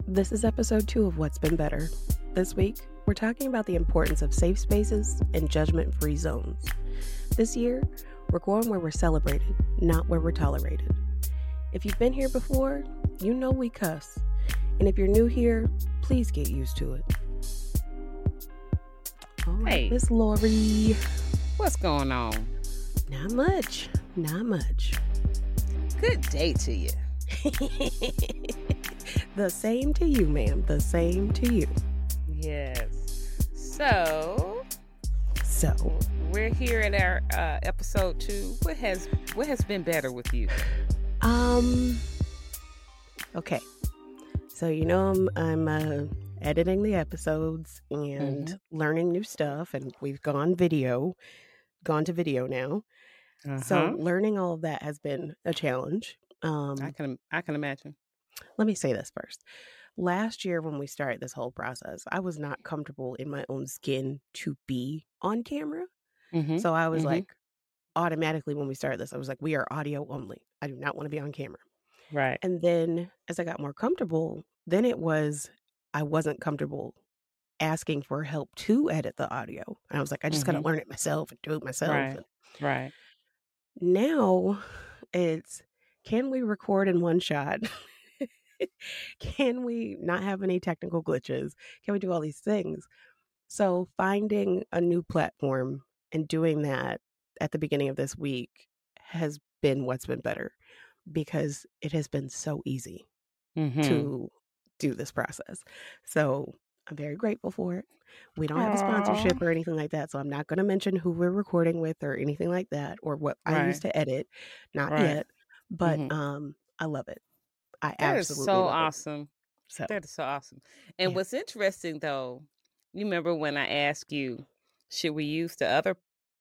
This is episode 2 of What's Been Better. This week, we're talking about the importance of safe spaces and judgment-free zones. This year, we're going where we're celebrated, not where we're tolerated. If you've been here before, you know we cuss. And if you're new here, please get used to it. All right, Hey. Miss Lori. What's going on? Not much. Good day to you. The same to you, ma'am. The same to you. Yes. So we're here at our episode 2. What has been better with you? Okay. So I'm editing the episodes and learning new stuff, and we've gone to video now. So learning all of that has been a challenge. I can imagine. Let me say this first. Last year when we started this whole process, I was not comfortable in my own skin to be on camera. So I was like, automatically when we started this, I was like, we are audio only. I do not want to be on camera. Right. And then as I got more comfortable, then I wasn't comfortable asking for help to edit the audio. And I was like, I just got to learn it myself and do it myself. Right. Now it's, can we record in one shot? Can we not have any technical glitches? Can we do all these things? So finding a new platform and doing that at the beginning of this week has been what's been better, because it has been so easy to do this process. So I'm very grateful for it. We don't have a sponsorship or anything like that, so I'm not going to mention who we're recording with or anything like that, or what I use to edit. Not yet, but I love it. I absolutely so love awesome. So that is so awesome. And what's interesting though, you remember when I asked you, should we use the other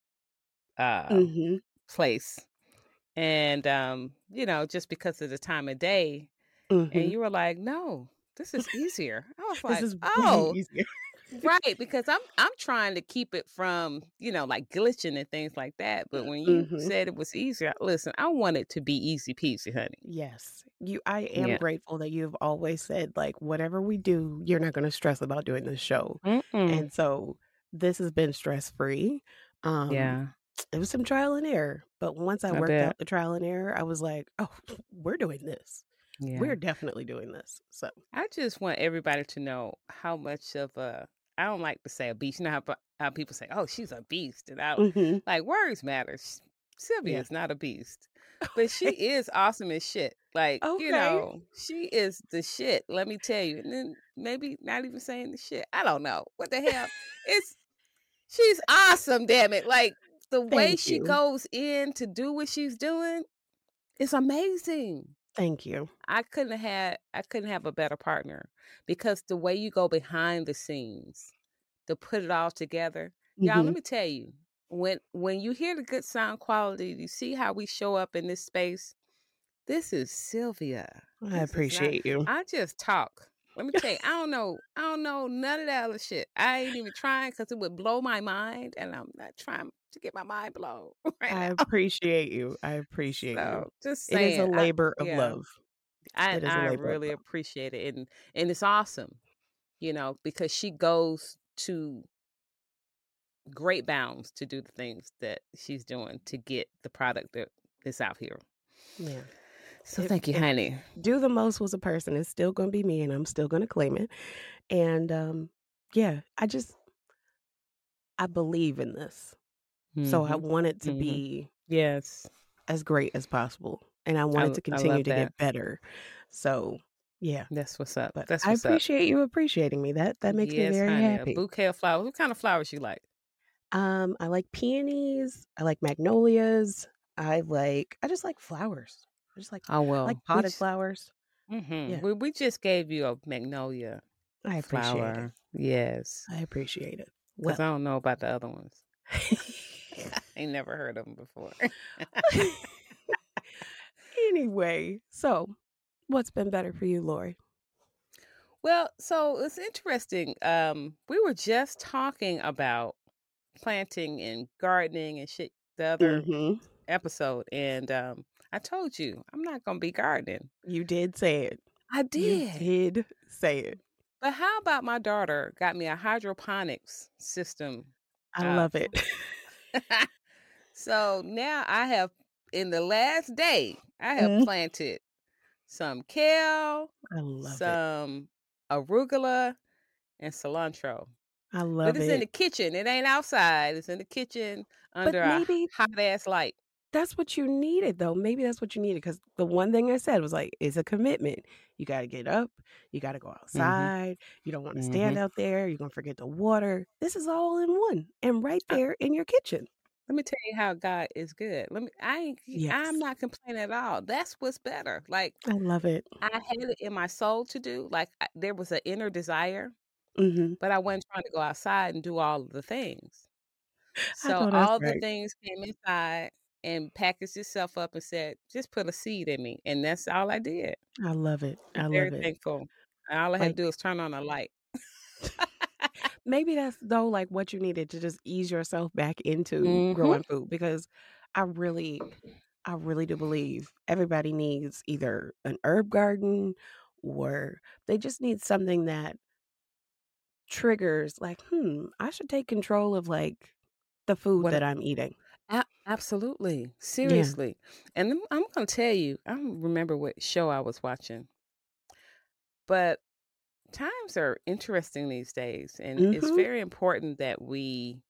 place? And just because of the time of day, and you were like, no, this is easier. I was like, this is oh, easier. Right, because I'm trying to keep it from, like glitching and things like that. But when you said it was easier, listen, I want it to be easy peasy, honey. Yes. I am grateful that you've always said, like, whatever we do, you're not going to stress about doing this show. And so this has been stress-free. It was some trial and error, but once I worked out the trial and error, I was like, oh, we're doing this. Yeah. We're definitely doing this. So I just want everybody to know how much of I don't like to say a beast. You know how people say, oh, she's a beast. And like, words matter. Sylvia is not a beast, but she is awesome as shit. Like, she is the shit. Let me tell you. And then maybe not even saying the shit. I don't know. What the hell? She's awesome, damn it. Like, the way she goes in to do what she's doing is amazing. Thank you. I couldn't have a better partner, because the way you go behind the scenes to put it all together. Y'all, let me tell you, when you hear the good sound quality, you see how we show up in this space. This is Sylvia. I appreciate you. I just talk. Let me tell you, I don't know none of that other shit. I ain't even trying, because it would blow my mind, and I'm not trying to get my mind blown. I appreciate you. I appreciate you. Just saying, it is a labor of love. I really appreciate it, and it's awesome, because she goes to great bounds to do the things that she's doing to get the product that is out here. Yeah. So thank you, honey. Do the most was a person. It's still going to be me, and I'm still going to claim it. And I believe in this. So I want it to be as great as possible. And I want it to continue to get better. So yeah. That's what's up. But I appreciate you appreciating me. That makes me very happy. A bouquet of flowers. What kind of flowers you like? I like peonies. I like magnolias. I just like flowers. I just like, like potted flowers. Yeah. We just gave you a magnolia I appreciate flower. it. Yes. I appreciate it. Because I don't know about the other ones. I ain't never heard of them before. Anyway, so what's been better for you, Lori? Well, so it's interesting. We were just talking about planting and gardening and shit the other episode, and I told you I'm not gonna be gardening. You did say it. I You did. did say it. But how about my daughter got me a hydroponics system? I love it. For so now I have in the last day, I have Mm, planted some kale, I love it. some arugula, and cilantro. I But love it's in it. the kitchen. It ain't outside. It's in the kitchen But under a maybe hot ass light. that's what you needed, though. Maybe that's what you needed because the one thing I said was like, it's a commitment. You got to get up. You got to go Mhm. outside. You don't want to stand Mhm. out there. You're going to forget the water. This is all in one and right Uh, there in your kitchen. Let me tell you how God is good. I'm Yes. not complaining at all. That's what's better. Like I love it. I had it in my soul to do. Like there was an inner desire, Hmm. but I wasn't trying to go outside and do all of the things. I So know that's all the right. things came inside and packaged itself up and said, "Just put a seed in me," and that's all I did. I love it. I'm I very love it. thankful. And all I had Like, to do is turn on a light. maybe that's though like what you needed to just ease yourself back into Mhm. growing food because I really I really do believe everybody needs either an herb garden or they just need something that triggers like, I should take control of like the food What that I'm eating. absolutely, Yeah. seriously. And I'm gonna tell you, I don't remember what show I was watching, but times are interesting these days, and it's Mhm. very important that we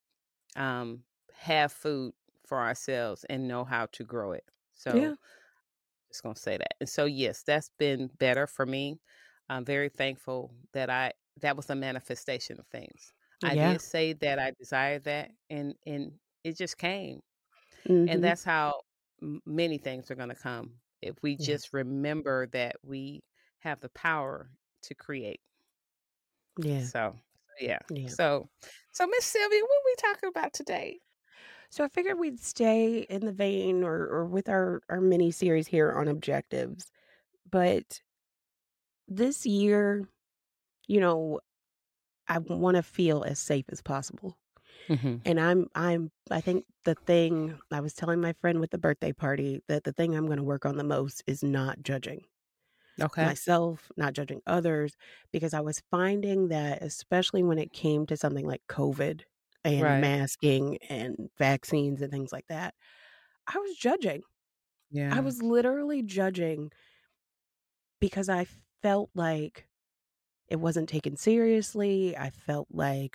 have food for ourselves and know how to grow it. So Yeah. just gonna say that. And so yes, that's been better for me. I'm very thankful that that was a manifestation of things. I Yeah. did say that I desired that and it just came. And Mhm. that's how many things are gonna come if we Yeah. just remember that we have the power to create. Yeah. So yeah. Yeah. So Miss Sylvia, what we talking about today? So I figured we'd stay in the vein or with our mini series here on objectives. But this year, you know, I want to feel as safe as possible. Mhm. And I think the thing I was telling my friend with the birthday party that the thing I'm going to work on the most is not judging Okay. myself, not judging others, because I was finding that especially when it came to something like COVID and Right. masking and vaccines and things like that, I was judging. I Yeah. was literally judging because I felt like it wasn't taken seriously. I felt like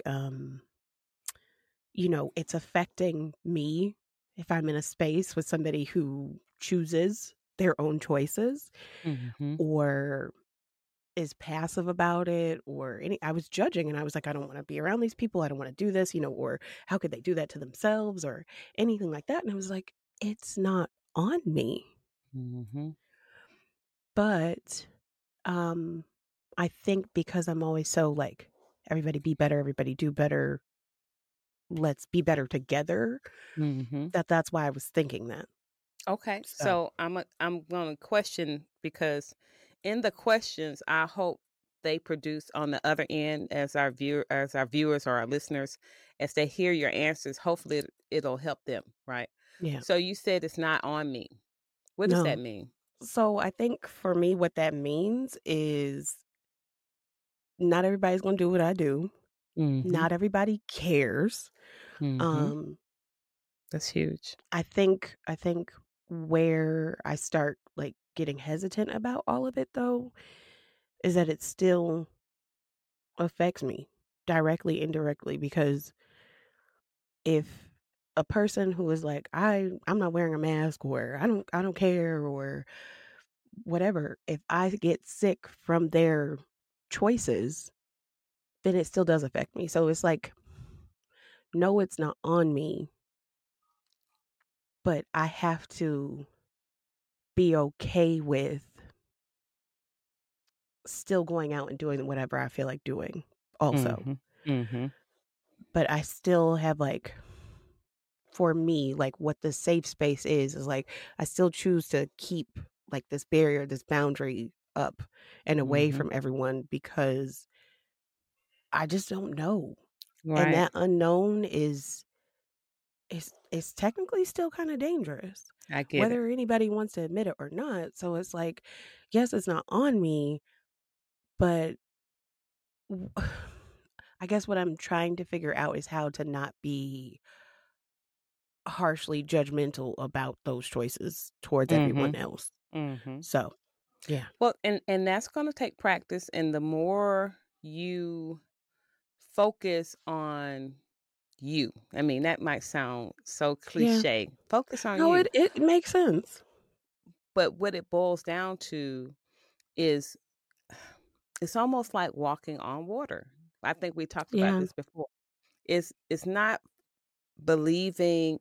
it's affecting me if I'm in a space with somebody who chooses their own choices Mhm. or is passive about it or any I was judging and I was like, I don't want to be around these people. I don't want to do this, or how could they do that to themselves or anything like that. And I was like, it's not on me. Mhm. But um I think because I'm always so like everybody be better, everybody do better, let's be better together, Mhm. that's why I was thinking that. Okay. So, So I'm going to question because in the questions I hope they produce on the other end as our viewers or our listeners as they hear your answers, hopefully it'll help them, right? yeah. So you said it's not on me. What does that No. mean? So, I think for me what that means is not everybody's going to do what I do. Mhm. Not everybody cares. Mhm. Um That's huge. I think where I start like getting hesitant about all of it though is that it still affects me directly indirectly because if a person who is like I'm not wearing a mask or I don't care or whatever, if I get sick from their choices, then it still does affect me. So it's like, no, it's not on me, but I have to be okay with still going out and doing whatever I feel like doing also. Mhm. Mhm. But I still have like for me, like what the safe space is like I still choose to keep like this barrier, this boundary up and away Mhm. from everyone because I just don't know. And Right. that unknown is technically still kind of dangerous, I get it. whether anybody wants to admit it or not. So it's like, yes, it's not on me, But I guess what I'm trying to figure out is how to not be harshly judgmental about those choices towards everyone Mhm. else. Mhm. So, yeah. Well, and that's gonna take practice, and the more you focus on you. I mean, that might sound so Yeah. cliche. Focus on No, you. it makes sense. But what it boils down to is it's almost like walking on water. I think we talked about Yeah. this before. It's not believing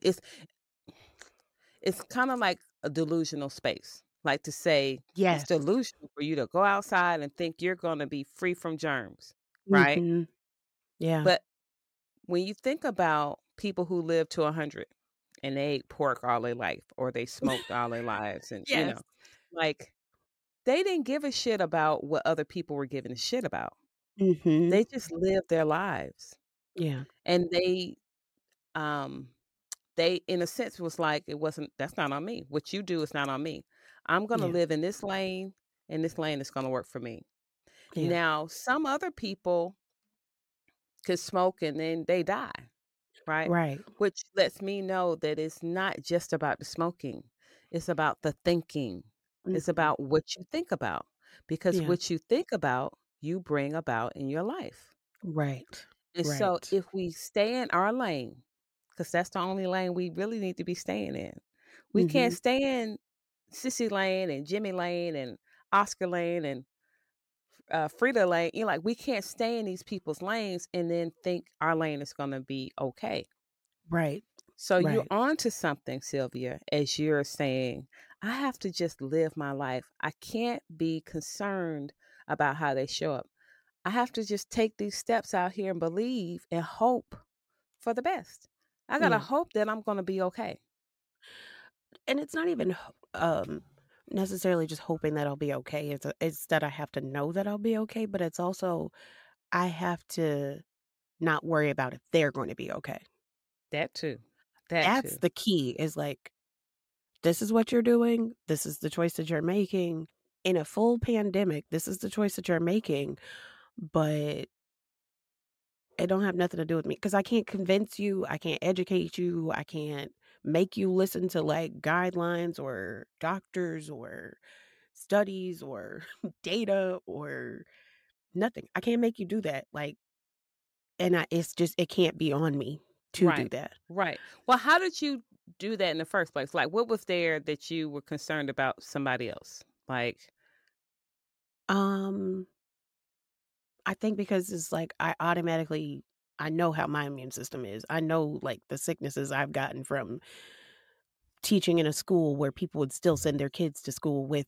it's kind of like a delusional space. Like to say it's Yes. delusional for you to go outside and think you're going to be free from germs, right? Mhm. Yeah. But when you think about people who live to 100 and they ate pork all their life or they smoked all their lives and Yes. like they didn't give a shit about what other people were giving a shit about. Mhm. They just lived their lives. Yeah. And um they in a sense was like it wasn't that's not on me. What you do is not on me. I'm going to Yeah. live in this lane and this lane is going to work for me. Yeah. Now, some other people could smoke and then they die, right? Right. Which lets me know that it's not just about the smoking. It's about the thinking. It's Mhm. about what you think about because Yeah. what you think about, you bring about in your life. Right. And so Right. if we stay in our lane, because that's the only lane we really need to be staying in. We can't Mhm. stay in Sissy Lane and Jimmy Lane and Oscar Lane and Frida Lane. Like we can't stay in these people's lanes and then think our lane is going to be okay. Right. So you're Right. on to something, Sylvia, as you're saying, I have to just live my life. I can't be concerned about how they show up. I have to just take these steps out here and believe and hope for the best. I got to Yeah. hope that I'm going to be okay. And it's not even necessarily just hoping that I'll be okay. It's that I have to know that I'll be okay, but it's also I have to not worry about if they're going to be okay. That too. That That's too. the key is like, this is what you're doing. This is the choice that you're making. In a full pandemic, this is the choice that you're making, but it don't have nothing to do with me because I can't convince you. I can't educate you. I can't make you listen to like guidelines or doctors or studies or data or nothing. I can't make you do that. Like, and it's just, it can't be on me to do Right. that. Right. Well, how did you do that in the first place? Like, what was there that you were concerned about somebody else? Like, Um, I think because it's like I know how my immune system is. I know like the sicknesses I've gotten from teaching in a school where people would still send their kids to school with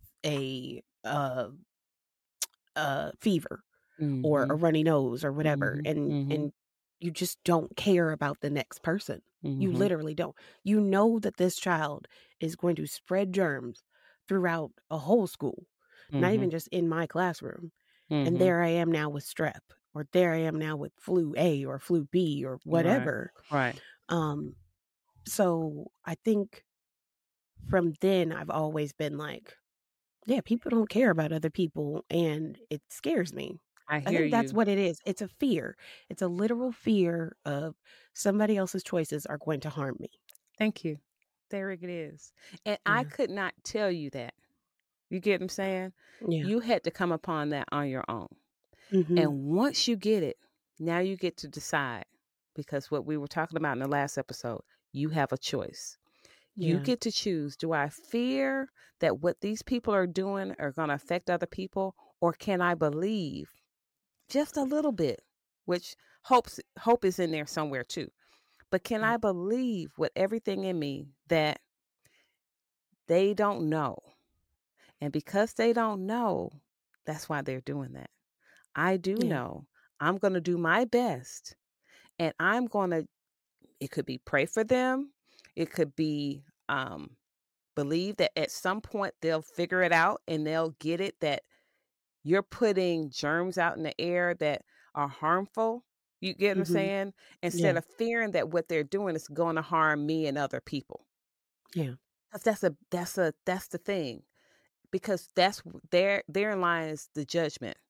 a fever or a mhm, runny nose or whatever, mhm, and mhm, you just don't care about the next person. You mhm, literally don't. You know that this child is going to spread germs throughout a whole school, not mhm, even just in my classroom. And mhm. there I am now with strep, or there I am now with flu A or flu B or Right. whatever. Right. Um, so I think from then I've always been like, yeah, people don't care about other people, and it scares me. I I hear think that's you. what it is. It's a fear. It's a literal fear of somebody else's choices are going to harm me. Thank you. There it is. And I Yeah. could not tell you that. You get what I'm saying? Yeah. You had to come upon that on your own. Mhm. And once you get it, now you get to decide because what we were talking about in the last episode, you have a choice. You Yeah. get to choose, do I fear that what these people are doing are going to affect other people, or can I believe just a little bit, which hope is in there somewhere too. But can Yeah. I believe with everything in me that they don't know? And because they don't know, that's why they're doing that. I do Yeah. know. I'm going to do my best, and I'm going to it could be pray for them. It could be believe that at some point they'll figure it out and they'll get it that you're putting germs out in the air that are harmful. You get what I'm Mhm. saying? Instead Yeah. of fearing that what they're doing is going to harm me and other people. Yeah. 'Cause that's the thing. Because therein lies the judgment.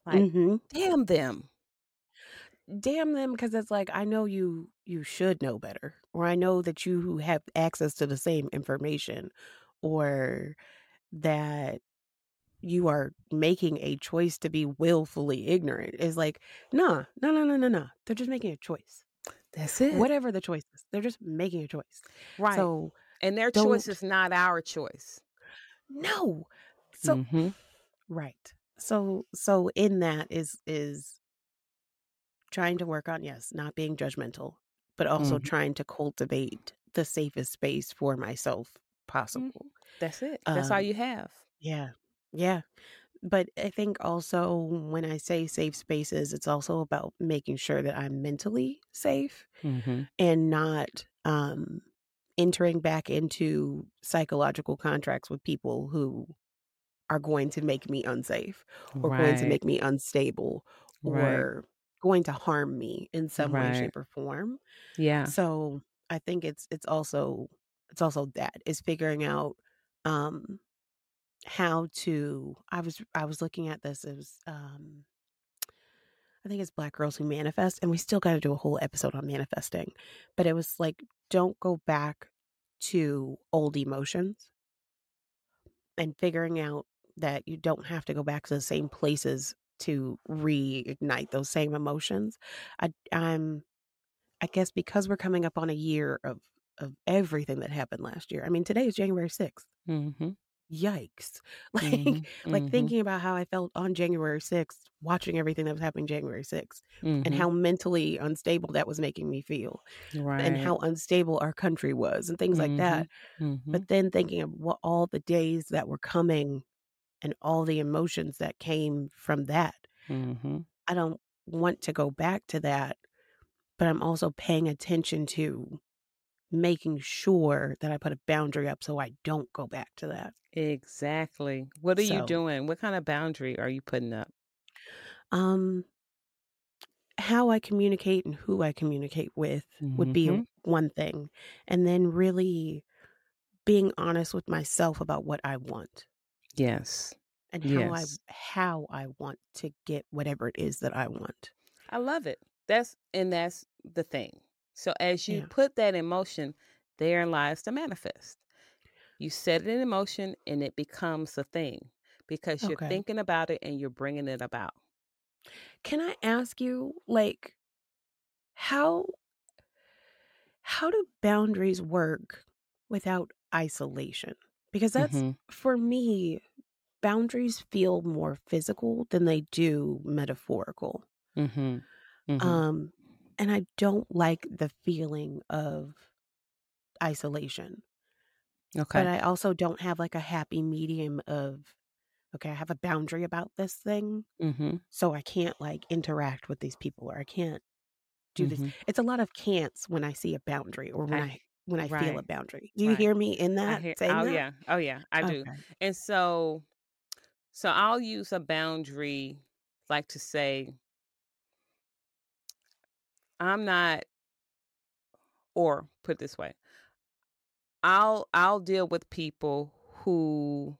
Like, damn them. Damn them, because it's like, I know you should know better, or I know that you have access to the same information, or that you are making a choice to be willfully ignorant. It's like, nah, no, no, no, no, no. They're just making a choice. That's it. Whatever the choice is, they're just making a choice. Right. So And their choice don't is not our choice. no. So Mm-hmm. right. So in that is trying to work on, yes, not being judgmental, but also Mm-hmm. trying to cultivate the safest space for myself Mm-hmm. possible. That's it. That's all Um, you have. yeah. Yeah. But I think also when I say safe spaces, it's also about making sure that I'm mentally safe Mm-hmm. and not entering back into psychological contracts with people who are going to make me unsafe or going to Right. make me unstable Right. or going to harm me in some way, Right. shape, or form. Yeah. So I think it's also that is figuring out um how to I was looking at this. It was I think it's Black Girls Who Manifest, and we still got to do a whole episode on manifesting. But it was like, don't go back to old emotions, and figuring out that you don't have to go back to the same places to reignite those same emotions. I'm I guess because we're coming up on a year of everything that happened last year. I mean, today is January 6th. Mm-hmm. Yikes. Mm-hmm. Like Mm-hmm. thinking about how I felt on January 6th, watching everything that was happening January 6th, and Mm-hmm. how mentally unstable that was making me feel, and Right. how unstable our country was, and things like Mm-hmm. that. Mm-hmm. But then thinking of what all the days that were coming and all the emotions that came from that. Mm-hmm. I don't want to go back to that, but I'm also paying attention to making sure that I put a boundary up so I don't go back to that. Exactly. What are you So, doing? What kind of boundary are you putting up? um, how I communicate and who I communicate with would be Mm-hmm. one thing. And then really being honest with myself about what I want Yes. and how I Yes. how I want to get whatever it is that I want. I love it. That's the thing. So as you Yeah. put that in motion, therein lies the manifest. You set it in motion and it becomes a thing because you're Okay. thinking about it and you're bringing it about. Can I ask you, like, how how do boundaries work without isolation? Because that's Mhm. for me, boundaries feel more physical than they do metaphorical. Mhm. Mhm. Um, and I don't like the feeling of isolation, but Okay. I also don't have like a happy medium of, okay, I have a boundary about this thing, Mhm. so I can't like interact with these people, or I can't do this. Mhm. It's a lot of can'ts when I see a boundary or when I I feel a right. boundary. Do you Right. hear me in I that hear saying oh that? yeah. Oh yeah, I do. Okay. And so I'll use a boundary like to say I'm not or put it this way. I'll deal with people who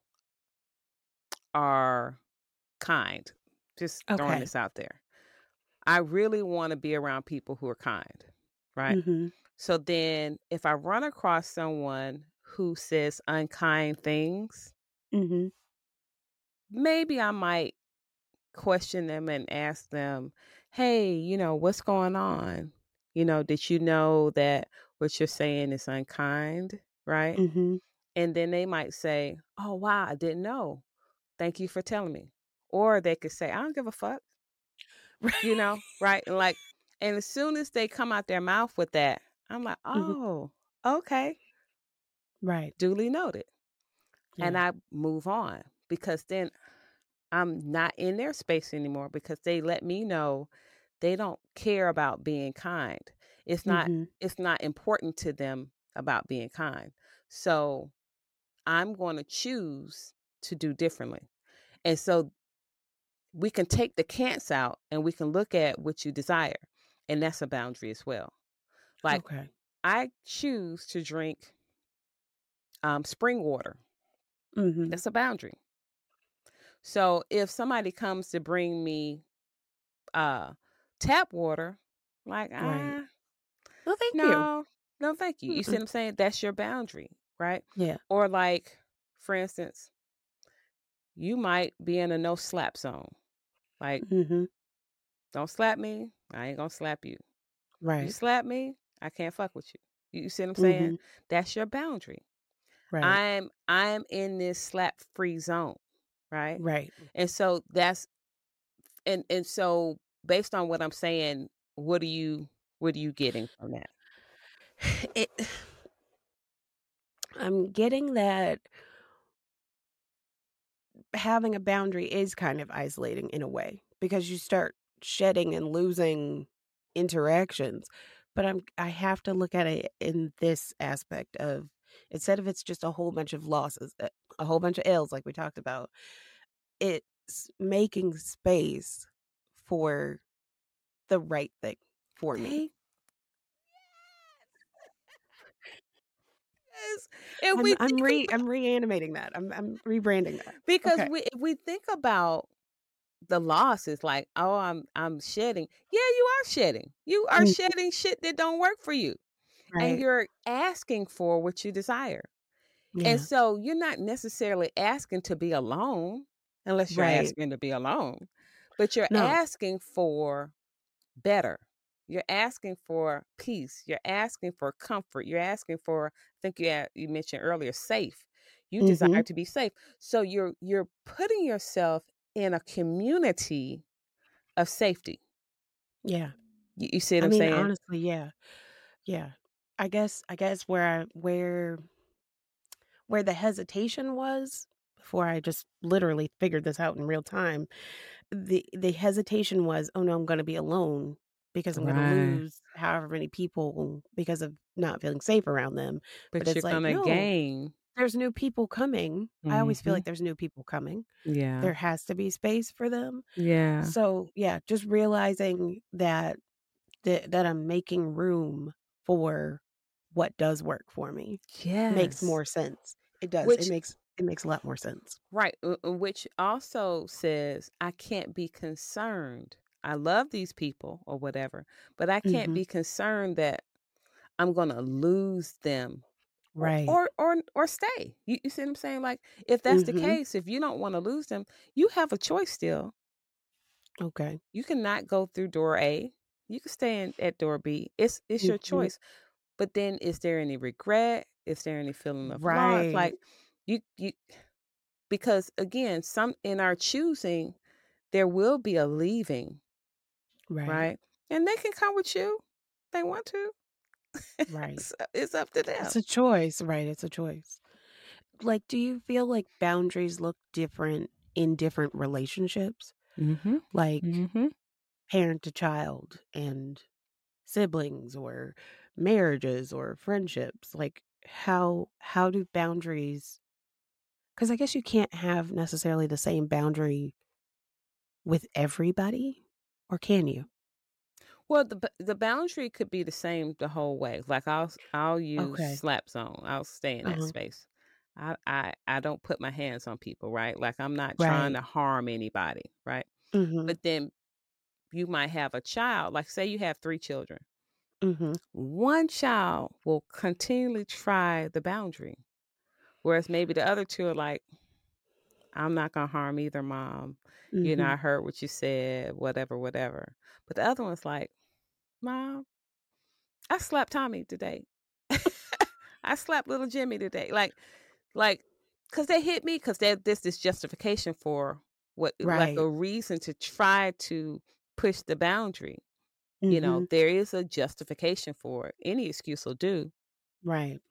are kind. Just throwing Okay. this out there. I really want to be around people who are kind, right? Mhm. So then if I run across someone who says unkind things, Mhm. maybe I might question them and ask them, "Hey, what's going on? Did you know that what you're saying is unkind?" Right? Mhm. And then they might say, "Oh, wow, I didn't know. Thank you for telling me." Or they could say, "I don't give a fuck." Right? And as soon as they come out their mouth with that, I'm like, Mhm. "Oh, okay, Right. duly noted." And Yeah. I move on because then I'm not in their space anymore because they let me know they don't care about being kind. It's not Mhm. it's not important to them about being kind. So I'm going to choose to do differently. And so we can take the can'ts out and we can look at what you desire. And that's a boundary as well. Like Okay. I choose to drink spring water. Mhm. That's a boundary. So if somebody comes to bring me tap water, like, Right. Well, thank you. no, no, thank you. You see Mm-mm. what I'm saying? That's your boundary, right? Yeah. Or like, for instance, you might be in a no slap zone. Like, Mhm. don't slap me, I ain't gonna slap you. You Right. slap me, I can't fuck with you. You see what I'm saying? Mhm. That's your boundary. Right. I'm in this slap free zone, right? Right. And so that's and so based on what I'm saying, what are you getting from that? It I'm getting that having a boundary is kind of isolating in a way because you start shedding and losing interactions. But I have to look at it in this aspect of instead of it's just a whole bunch of losses, a whole bunch of L's like we talked about, it's making space for the right thing for me. Thank yes. If we think about I'm reanimating that. I'm rebranding that. because Okay. if we think about the losses, like, oh, I'm shedding. Yeah, you are shedding. You are Mm, shedding shit that don't work for you. And right. you're asking for what you desire. And Yeah. so you're not necessarily asking to be alone, unless you're Right. asking to be alone, but you're No. asking for better. You're asking for peace. You're asking for comfort. You're asking for, I think you mentioned earlier, safe. You desire Mhm. to be safe. So you're putting yourself in a community of safety. Yeah. You see what I I'm mean, saying? honestly, yeah. Yeah. I guess where the hesitation was before I just literally figured this out in real time, the hesitation was, "Oh, no, I'm gonna be alone because I'm gonna Right. lose however many people because of not feeling safe around them." But But it's you're like, gonna "No, gain. there's new people coming." I always feel Hmm. like there's new people coming. Yeah. There has to be space for them. Yeah. So, yeah, just realizing that I'm making room for what does work for me makes Yes. more sense. It does. It Which makes it makes a lot more sense. right, which also says I can't be concerned. I love these people or whatever, but I can't Mhm. be concerned that I'm gonna lose them Right. or stay. You see what I'm saying? Like if that's the Mhm. case, if you don't want to lose them, you have a choice still. Okay. You cannot go through door A. You can stay at door B. It's your Mhm. choice. But then is there any regret? Is there any feeling of loss? Right. Like you because again, some in our choosing, there will be a leaving, Right. right? And they can come with you. If they want to. Right. So it's up to It's them. a choice, right? It's a choice. Like, do you feel like boundaries look different in different relationships? Mhm. Like Mhm. parent to child and siblings or marriages or friendships? Like how do boundaries because I guess you can't have necessarily the same boundary with everybody, or can you? Well, the boundary could be the same the whole way. Like I'll use Okay. slap zone. I'll stay in that Uh-huh. space. I don't put my hands on people, right? Like I'm not trying Right. to harm anybody, right? Mhm. But then you might have a child, like say you have 3 children. Mhm. One child will continually try the boundary, whereas maybe the other 2 are like, "I'm not gonna harm either, mom. You know, Mhm. I heard what you said, whatever, whatever." But the other one's like, "Mom, I slapped Tommy today. I slapped little Jimmy today." Like, cause they hit me, cause there's this justification for what, like Right. a reason to try to push the boundary. You know, Mhm. there is a justification for it. Any excuse will do. Right.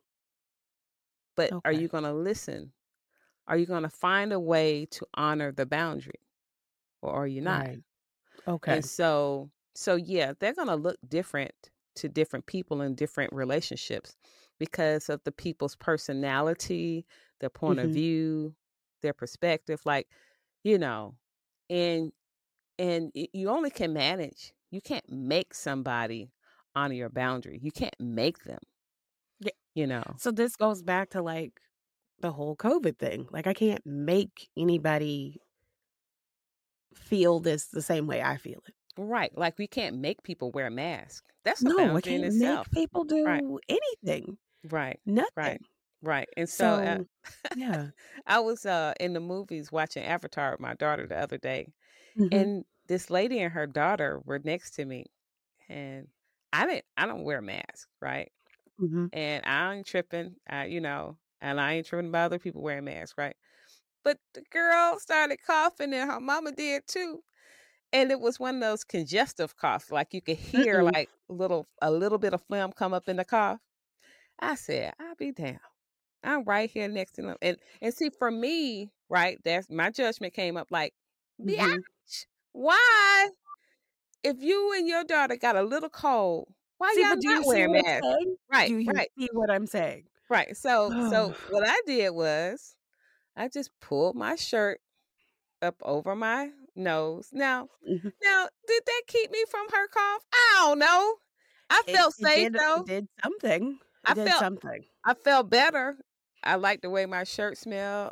But are Okay. you gonna listen? Are you gonna find a way to honor the boundary, or are you not? Right. Okay. And so yeah, they're going to look different to different people in different relationships because of the people's personality, their point of Mhm. view, their perspective, like, you know, and you only can manage. You can't make somebody honor your boundary. You can't make them, Yeah. you know. So this goes back to, like, the whole COVID thing. Like, I can't make anybody feel this the same way I feel it. Right. Like we can't make people wear a mask. That's a No, I boundary in can't make itself. people Right. do anything. Right. Right. Nothing. Right. And so So, yeah. I was in the movies watching Avatar with my daughter the other day, Mhm, and this lady and her daughter were next to me, and I don't wear a mask, right? mhm, And I ain't tripping, and I ain't tripping about other people wearing masks, right? But the girl started coughing, and her mama did too. And it was one of those congestive coughs, like you could hear mm-mm, like a little bit of phlegm come up in the cough. I said, "I'll be damned. I'm right here next to them." And see, for me, right, that's my judgment came up like, mhm. "Bitch, why? If you and your daughter got a little cold, why See, y'all but do you not see wearing what I'm masks?" saying? Right, Do you right, see what I'm saying? right. So, Oh, so what I did was I just pulled my shirt up over my nose. mhm. Now, did that keep me from her cough? I don't know. I felt safe It though. did something. It I did felt something. I felt better. I liked the way my shirt smelled.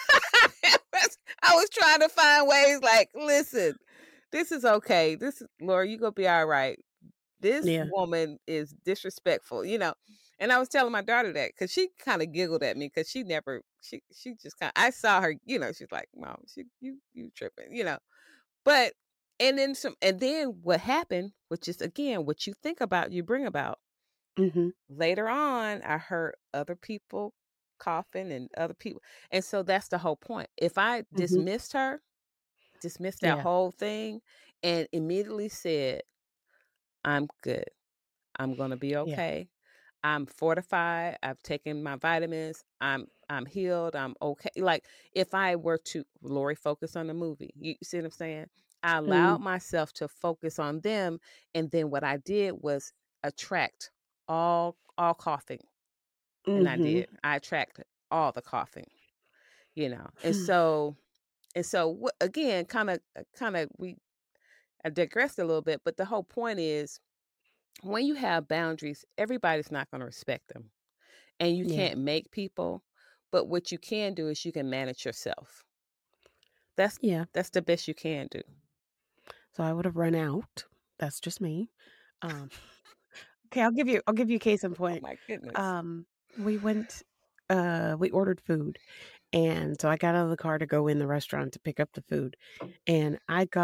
I was trying to find ways like, listen, this is okay. This is Laura, you gonna be all right. This Yeah. woman is disrespectful. And I was telling my daughter that because she kind of giggled at me because she just kind of I saw her, she's like, Mom, you tripping. But and then what happened, which is again what you think about, you bring about. Mhm, Later on, I heard other people coughing and other people. And so that's the whole point. If I mhm. dismissed that Yeah. whole thing and immediately said, I'm good. I'm going to be Yeah. okay. I'm fortified. I've taken my vitamins. I'm healed. I'm okay. Like if I were to Lori focus on the movie, you see what I'm saying? I allowed Mm, myself to focus on them, and then what I did was attract all coughing, and I mhm. did. I attracted all the coughing. And so again, kind of we I digressed a little bit, but the whole point is when you have boundaries, everybody's not going to respect them. And you Yeah. can't make people, but what you can do is you can manage yourself. That's Yeah. that's the best you can do. So I would have run out. That's just me. Um, okay, I'll give you a case in Oh point. my goodness. Um, we went we ordered food, and so I got out of the car to go in the restaurant to pick up the food, and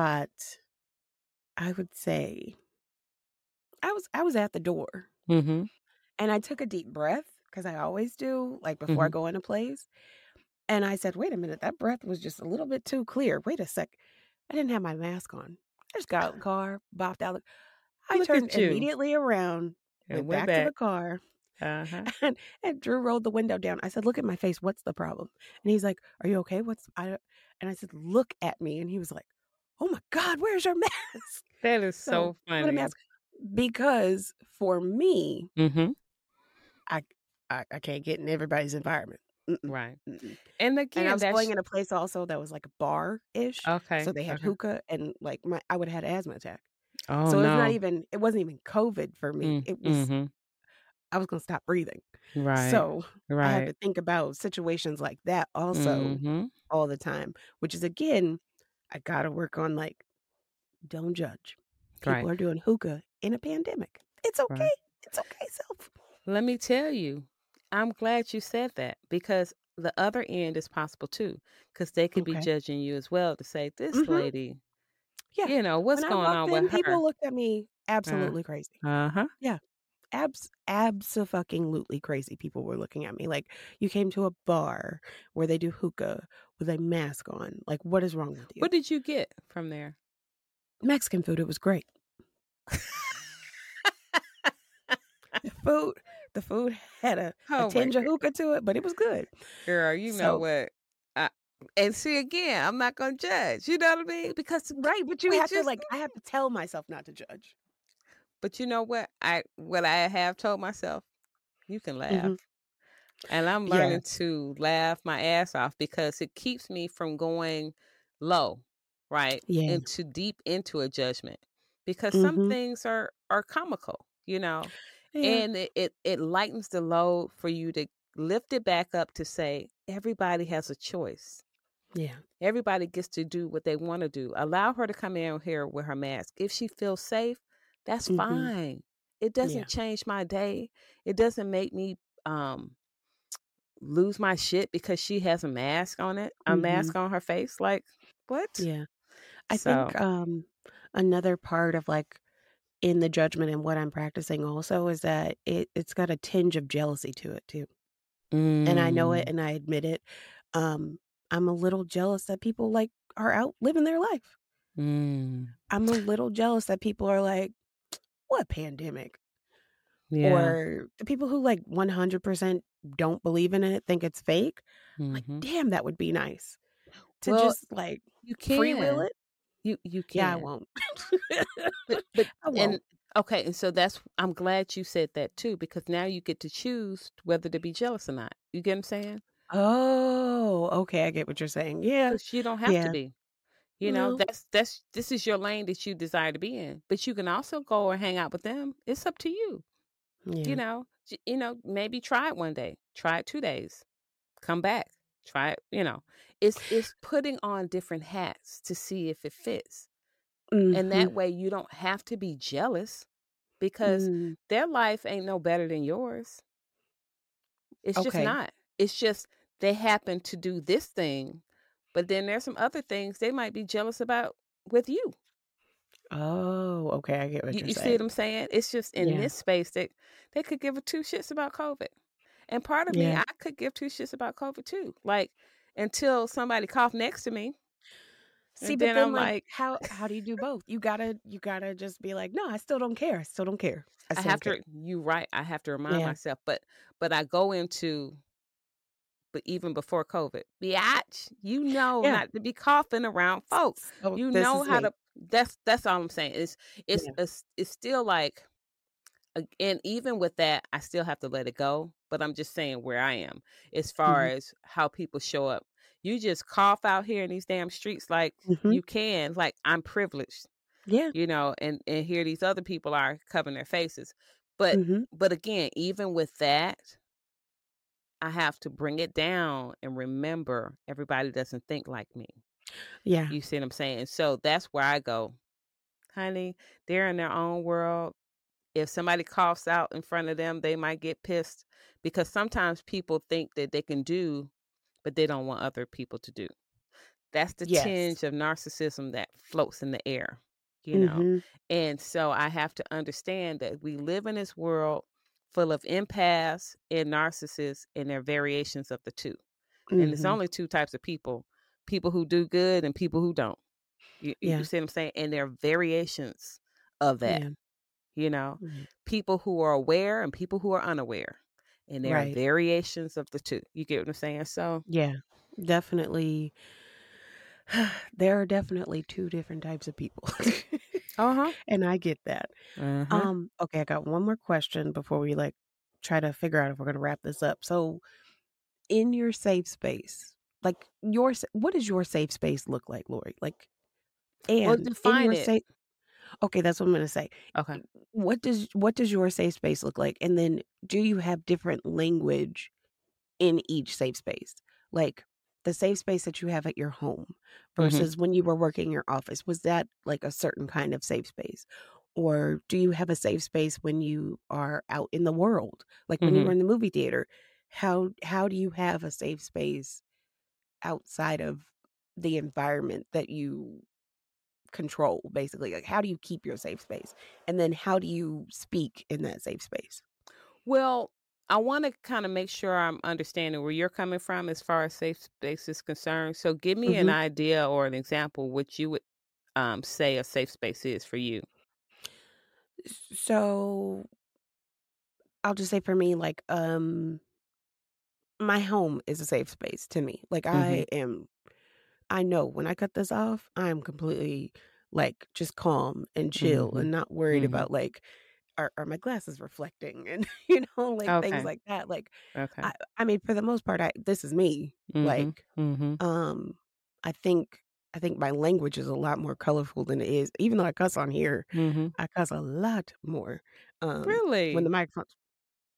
I would say I was at the door, Mhm. and I took a deep breath because I always do, like, before I Mhm. go in a place, and I said, "Wait a minute, that breath was just a little bit too clear. Wait a sec." I didn't have my mask on. I just got out of the car, bopped out. I Look turned at you. immediately around, And went went back to the back. car, Uh-huh. and Drew rolled the window down. I said, "Look at my face. What's the problem?" And he's like, "Are you okay? And I said, "Look at me." And he was like, "Oh my God, where's your mask?" That is So so put a funny. mask because for me, Mhm. I I can't get in everybody's environment. Mm-mm, Right. mm-mm. And And I again, was going that's in a place also that was like a bar-ish, so okay. they had Okay. hookah and like I would have had asthma attack. Oh So no. it wasn't even COVID for me. Mhm. I was gonna stop breathing. Right. So I had Right. to think about situations like that also Mhm. all the time, which is again, I gotta work on like, don't judge. Right. People are doing hookah in a pandemic. It's okay. Right. It's okay, self. Let me tell you, I'm glad you said that because the other end is possible too. Because they could be Okay. judging you as well to say, this Mhm. lady, Yeah. what's When I going walked on with in, people her? looked at me Uh, absolutely crazy. uh-huh. Yeah. Abso-fucking-lutely crazy people were looking at me like, "You came to a bar where they do hookah with a mask on. Like, what is wrong with you?" What did you get from there? Mexican food, it was great. The food the food had a Oh my tinge of god. hookah to it, but it was good. Girl, you know So what? I, and see again, I'm not gonna judge. You know what I mean? Because right, but you we have to, just like I have to tell myself not to judge. but you know what I have told myself? You can laugh. Mhm. And I'm Yeah. learning to laugh my ass off because it keeps me from going low, right? Yeah. Into deep into a judgment. Because some Mhm. things are comical. Yeah. And it lightens the load for you to lift it back up to say everybody has a choice. Yeah. Everybody gets to do what they wanna do. Allow her to come in here with her mask. If she feels safe, that's Mhm. fine. It Yeah. doesn't change my day. It doesn't make me, um, lose my shit because she has a Mhm. mask on her face, like, what? Yeah. I think, So another part of, like, in the judgment and what I'm practicing also is that it's got a tinge of jealousy to it too, and I know it mm, and I admit it. Um, I'm a little jealous that people, like, are out living their life. mm, I'm a little jealous that people are like, "What pandemic?" yeah, Or the people who, like, 100% don't believe in it, think it's fake. Like, mhm. damn, that would be nice to Well, just, like, you free will can. it. You Yeah, I can. won't. But I and won't. okay, and so that's I'm glad you said that too, because now you get to choose whether to be jealous or not. You get what I'm saying? Oh, okay, I get what you're saying. Yeah. 'Cause you don't have to Yeah. be. You know, Well, this is your lane that you desire to be in, but you can also go and hang out with them. It's up to you. You yeah. know, maybe try it one day, try it 2 days, come back, try it, it's putting on different hats to see if it fits. And Mhm. that way you don't have to be jealous because Mm, their life ain't no better than yours. It's just okay. not. It's just they happen to do this thing, but then there's some other things they might be jealous about with you. Oh, okay, I get what you're You see what saying. I'm saying? It's just in Yeah. this space that they could give a two shits about COVID. And part of me, Yeah. I could give two shits about COVID too. Like until somebody coughed next to me, See, and but then then, I'm like, like, how do you do both? You gotta just be like, "No, I still don't care. I still don't care. I I still don't have care." to. You right. I have to remind Yeah. myself, but I go into but even before COVID. Biatch, you know Yeah. not to be coughing around folk. So You this know is how me. to that's all I'm saying. Yeah. It's still like and even with that, I still have to let it go. But I'm just saying where I am as far Mhm. as how people show up. You just cough out here in these damn streets like Mhm. you can. Like I'm privileged, Yeah. and here these other people are covering their faces. But Mhm. but again, even with that, I have to bring it down and remember everybody doesn't think like me. Yeah. You see what I'm saying? So that's where I go, honey, they're in their own world. If somebody coughs out in front of them, they might get pissed because sometimes people think that they can do, but they don't want other people to do. That's the Yes. tinge of narcissism that floats in the air, you know. Mhm. And so I have to understand that we live in this world full of empaths and narcissists and their variations of the two. And it's Mhm. only 2 types of people, people who do good and people who don't. You Yeah. see what I'm saying? And there are variations of that, Yeah. you know? Yeah. People who are aware and people who are unaware. And there are Right. variations of the 2. You get what I'm saying? So Yeah. Definitely. There are definitely 2 different types of people. uh-huh. And I get that. Uh-huh. Okay, I got one more question before we, like, try to figure out if we're gonna wrap this up. So, in your safe space, like, what does your safe space look like, Lori? Like, Well, and in define your it. safe okay, that's what I'm gonna say. Okay. What does your safe space look like? And then do you have different language in each safe space? Like, the safe space that you have at your home Mhm. versus when you were working in your office, was that, like, a certain kind of safe space? Or do you have a safe space when you are out in the world? Like, when you were Mhm. in the movie theater, how do you have a safe space outside of the environment that you control, basically? Like, how do you keep your safe space? And then how do you speak in that safe space? Well, I want to kind of make sure I'm understanding where you're coming from as far as safe space is concerned. So give me an Mhm. idea or an example what you would say a safe space is for you. So, I'll just say for me, like, my home is a safe space to me. Like, Mhm. I know when I cut this off, I'm completely, like, just calm and chill and Mhm. not worried Mhm. about, like, are my glasses reflecting and, like, things Okay. like that. Like, Okay. I mean, for the most part, this is me. Mhm. Like, Mhm. um, I think I think my language is a lot more colorful than it is. Even though I cuss on here, Mhm. I cuss a lot more, when the Really? microphone's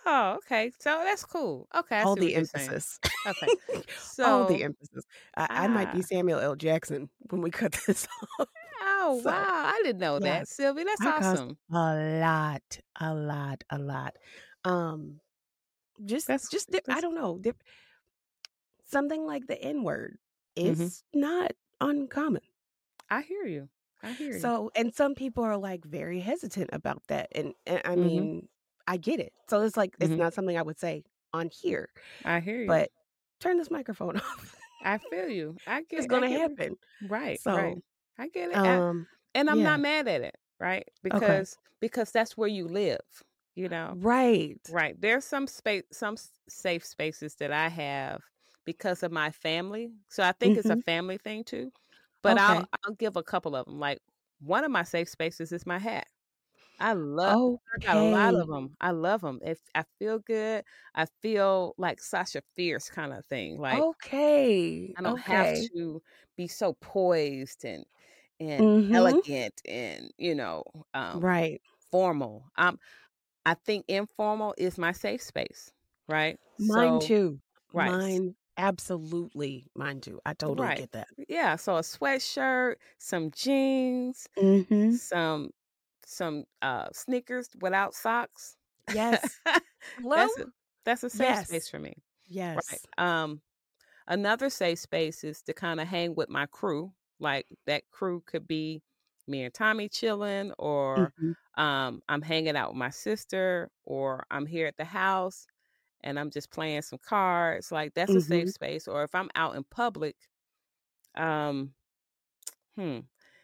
Oh, okay. So that's cool. Okay, I All see the what you're saying. emphasis. Okay. All the So, emphasis. I might be ah, Samuel L. Jackson when we cut this off. oh, So, wow. I didn't know yeah, that, Sylvia. That's I cuss awesome. a lot, a lot, a lot. Um, That's I that's don't know, something like the N-word mhm. is not uncommon. I hear you. I hear you. So and some people are, like, very hesitant about that, and I Mhm. mean, I get it. So it's like, it's Mhm. not something I would say on here, I hear you. but turn this microphone off. I feel you. It's I gonna get what happen. right, right. So, I get it. um, And I'm not yeah, mad at it, right? okay. Because that's where you live, you know? Right. Right. There's some space, safe spaces that I have because of my family. So I think it's a Mhm. family thing too. But Okay. I'll give a couple of them. Like one of my safe spaces is my hat. I love. I got a lot Okay. of them. I love them. If I feel good, I feel like Sasha Fierce kind of thing. Like Okay. I don't have Okay. to be so poised and Mhm. elegant and Right. formal. I think informal is my safe space, right? Mine So too. right, Mine too. I totally right, get that. yeah. So a sweatshirt, some jeans, Mhm. some sneakers without socks. Yes. Hello? that's a that's a safe space Yes. for me, right? Yes. Another safe space is to kind of hang with my crew. Like that crew could be me and Tommy chilling, or Mhm. I'm hanging out with my sister, or I'm here at the house and I'm just playing some cards. Like that's a safe Mhm. space. Or if I'm out in public, um, hmm,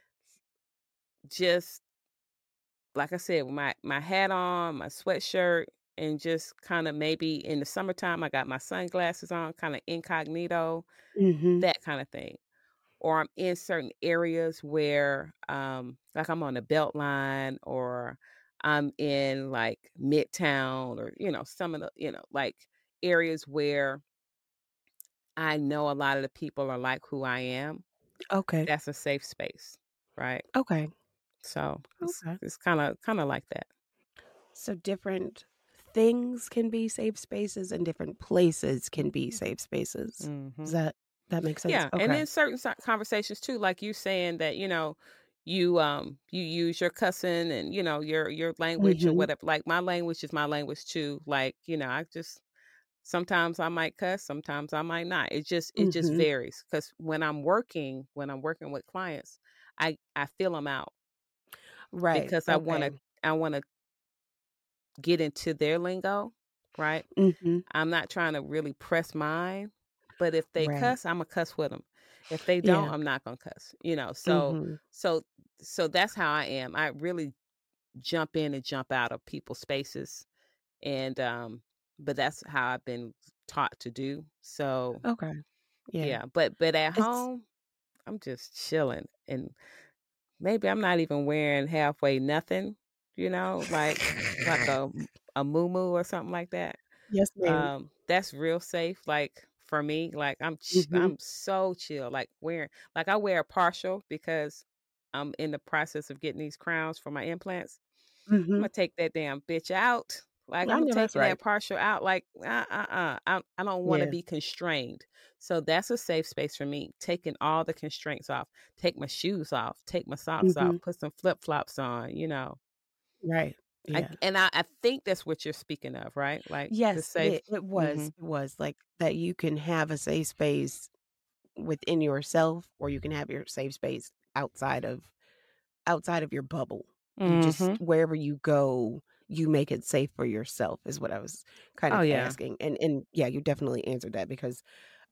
just like I said, with my hat on, my sweatshirt, and just kind of maybe in the summertime, I got my sunglasses on, kind of incognito, Mhm. that kind of thing. Or I'm in certain areas where, like I'm on the belt line, or I'm in like Midtown, or some of the like areas where I know a lot of the people are like who I am. Okay. That's a safe space, right? Okay. So Okay. it's kind of like that. So different things can be safe spaces and different places can be safe spaces. Hmm. Does that make sense? Yeah, and Okay. then certain conversations too, like you saying that you use your cussing and your language or Mhm. whatever. Like my language is my language too. Like I just sometimes I might cuss, sometimes I might not. It just Mhm. varies because when I'm working with clients, I feel them out Right. because Okay. I wanna get into their lingo, right? Mhm. I'm not trying to really press mine, but if they Right. cuss, Imma cuss with them. If they don't, Yeah. I'm not gonna cuss, you know? So Mhm. so so that's how I am. I really jump in and jump out of people's spaces, and, but that's how I've been taught to do. So, Okay. Yeah. yeah, but at It's home, I'm just chilling, and maybe I'm not even wearing halfway nothing, like a muumuu or something like that. Yes, ma'am. That's real safe, like, for me, like, Mhm. I'm so chill, like, I wear a partial because I'm in the process of getting these crowns for my implants. Mhm. Imma take that damn bitch out, like, I I'm know that's taking that right. partial out, like, I don't wanna Yeah. be constrained. So that's a safe space for me, taking all the constraints off, take my shoes off, take my socks off, Mhm. put some flip-flops on. Right. Yeah. I think that's what you're speaking of, right? Like, the Yes, safe. Mhm. it was, like, that you can have a safe space within yourself, or you can have your safe space outside of your bubble. You just Mhm. wherever you go, you make it safe for yourself is what I was kind Oh, of yeah. asking, and yeah, you definitely answered that because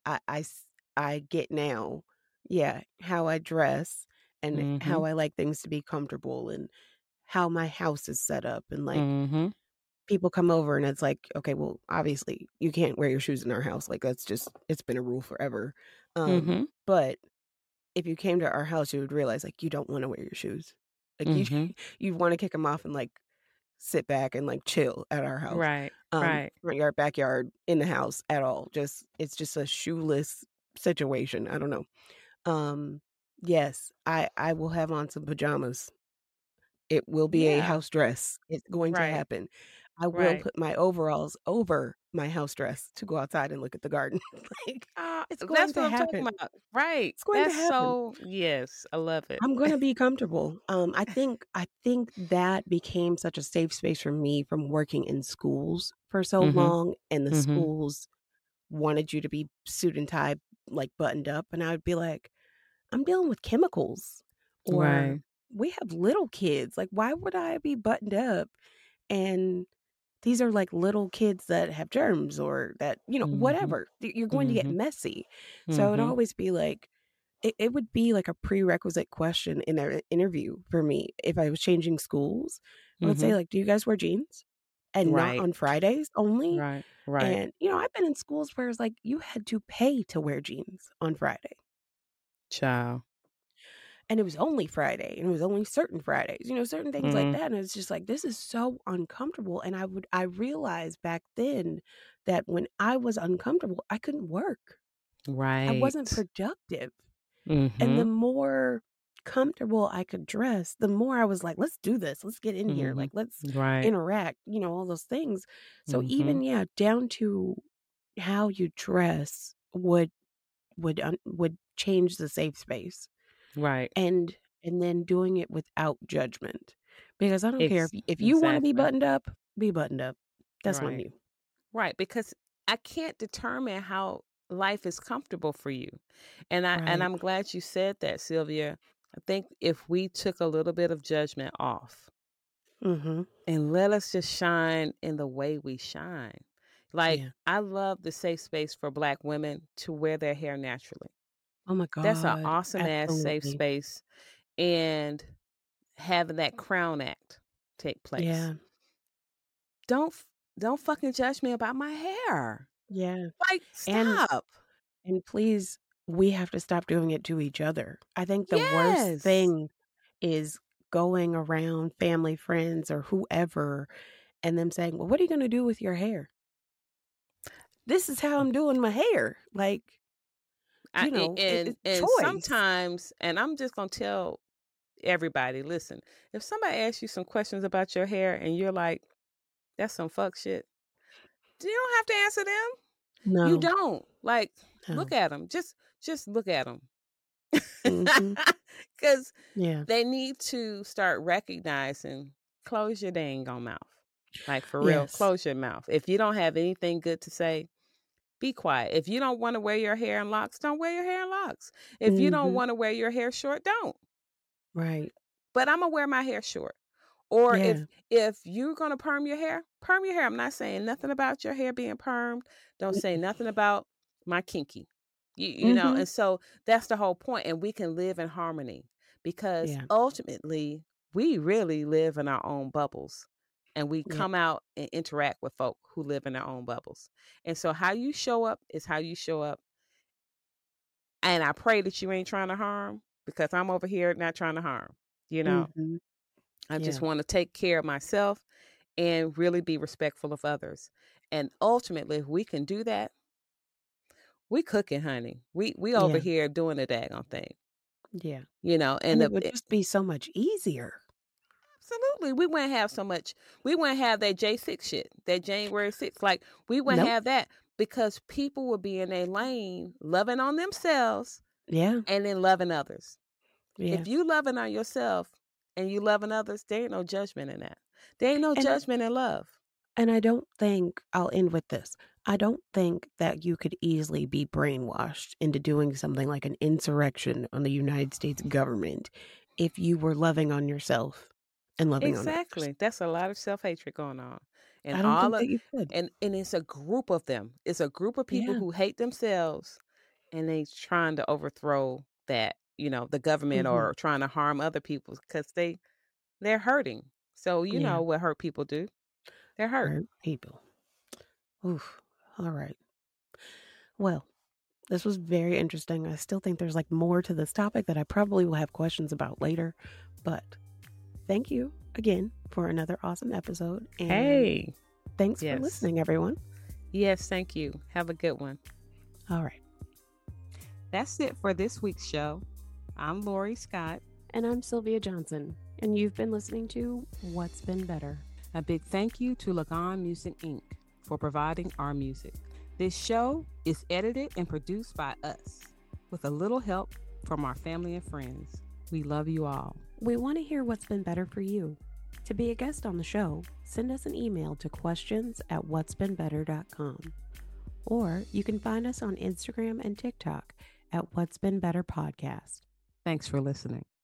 I get now, yeah, how I dress and Mhm. how I like things to be comfortable and how my house is set up, and, like, Mhm. people come over and it's like, "Okay, well, obviously, you can't wear your shoes in our house," like, that's just it's been a rule forever, Mhm. but if you came to our house, you would realize, like, you don't wanna wear your shoes. Like, you Mhm. you wanna kick them off and, like, sit back and, like, chill at our house. Right. Right. Front yard, backyard, in the house, at all, just it's just a shoeless situation, I don't know. Um, yes, I will have on some pajamas. It will be a Yeah. house dress. It's going to Right. happen. I will put my overalls over my house dress to go outside and look at the garden. Like, it's going That's to what I'm talking happen. about. Right. It's going to That's happen. so yes, I love it. I'm gonna be comfortable. I think that became such a safe space for me from working in schools for so Mhm. long, and the Mhm. schools wanted you to be suit and tie, like buttoned up, and I would be like, I'm dealing with chemicals, or Right. we have little kids. Like, why would I be buttoned up? And these are like little kids that have germs or that, Mhm. whatever. You're going to get Mhm. messy. So it'd Mhm. always be like, it would be like a prerequisite question in an interview for me if I was changing schools. I would say, Mhm. like, do you guys wear jeans? And not Right. on Fridays only? Right. Right. And, I've been in schools where it's like you had to pay to wear jeans on Friday. Child. And it was only Friday, and it was only certain Fridays, certain things like Mhm. that, and it's just like, this is so uncomfortable, and I realized back then that when I was uncomfortable, I couldn't work. I wasn't Right. productive, and the Mhm. more comfortable I could dress, the more I was like, "Let's do this. Let's get in here. Like, Mhm. let's Right. interact," all those things. So Mhm. even, yeah, down to how you dress would change the safe space. Right. And then doing it without judgment, because I don't care if you wanna Exactly. be buttoned up. That's on Right. you. Right, because I can't determine how life is comfortable for you. And Right. I'm glad you said that, Sylvia. I think if we took a little bit of judgment off Mhm. and let us just shine in the way we shine. Like Yeah. I love the safe space for black women to wear their hair naturally. Oh my That's an god. awesome ass safe Absolutely. space and having that crown act take place. Yeah. Don't f- don't fucking judge me about my hair. Yeah. Like And stop. please, we have to stop doing it to each other. I think the worst Yes. thing is going around family, friends, or whoever, and them saying, "Well, what are you gonna do with your hair?" This is how I'm doing my hair. Like, it's And choice. sometimes, and I'm just gonna tell everybody, listen, if somebody asks you some questions about your hair and you're like, that's some fuck shit, you don't have to answer them. You No. don't. Like, look No. at them. Just look at them. Mhm. Because Yeah. they need to start recognizing, close your dang on mouth. Like for real, Yes. close your mouth. If you don't have anything good to say, be quiet. If you don't want to wear your hair in locks, don't wear your hair in locks. If you don't Mhm. want to wear your hair short, don't. Right. But I'm gonna wear my hair short. Or Yeah. if you're gonna perm your hair, perm your hair. I'm not saying nothing about your hair being permed. Don't say Mm. nothing about my kinky. You know, Mhm. and so that's the whole point. And we can live in harmony because Yeah. ultimately we really live in our own bubbles. And we Yeah. come out and interact with folk who live in their own bubbles. And so how you show up is how you show up. And I pray that you ain't trying to harm because I'm over here not trying to harm. You know, Mhm. I just Yeah. want to take care of myself and really be respectful of others. And ultimately, if we can do that, we cooking, honey. We over Yeah. here doing the daggone thing, Yeah. you know. And And it would just be so much easier. absolutely, we wouldn't have so much. We wouldn't have that J6 shit, that January 6th. Like we wouldn't Nope. have that because people would be in their lane, loving on themselves Yeah. and then loving others. Yeah. If you loving on yourself and you loving others, there ain't no judgment in that. There ain't no And judgment in love. I don't think I'll end with this. I don't think that you could easily be brainwashed into doing something like an insurrection on the United States government if you were loving on yourself and loving on others. Exactly. That's a lot of self-hatred going on. And I don't all think of that you could. and it's a group of them. It's a group of people Yeah. who hate themselves and they trying to overthrow that, the government Mhm. or trying to harm other people because they're hurting. So you Yeah. know what hurt people do. They're hurt. Hurt people. Oof. All right. Well, this was very interesting. I still think there's like more to this topic that I probably will have questions about later. But thank you again for another awesome episode. And Hey. thanks for Yes. listening, everyone. Yes, thank you. Have a good one. All right. That's it for this week's show. I'm Lori Scott. And I'm Sylvia Johnson. And you've been listening to What's Been Better. A big thank you to Lagan Music Inc. for providing our music. This show is edited and produced by us with a little help from our family and friends. We love you all. We want to hear what's been better for you. To be a guest on the show, send us an email to questions@whatsbeenbetter.com. Or you can find us on Instagram and TikTok at What's Been Better Podcast. Thanks for listening.